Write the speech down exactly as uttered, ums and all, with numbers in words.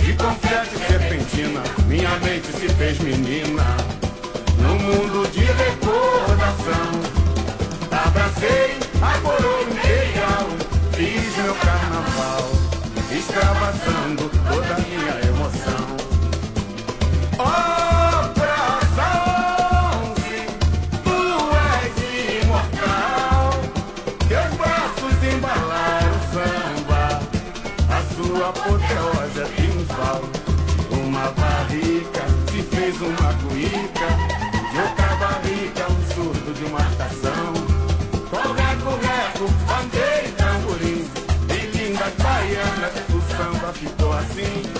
De confete serpentina, minha mente se fez menina. No mundo de recordação, abracei a coroa imperial, fiz meu carnaval, extravasando toda a minha emoção. Oh, Praça onze, tu és imortal, teus braços embalaram o samba, a sua apoteose é triunfal. Uma barrica se fez uma cuíca, de outra barrica um surdo de uma estação. Correco, reco, bandeira e tamborim, e lindas baianas, o samba ficou assim.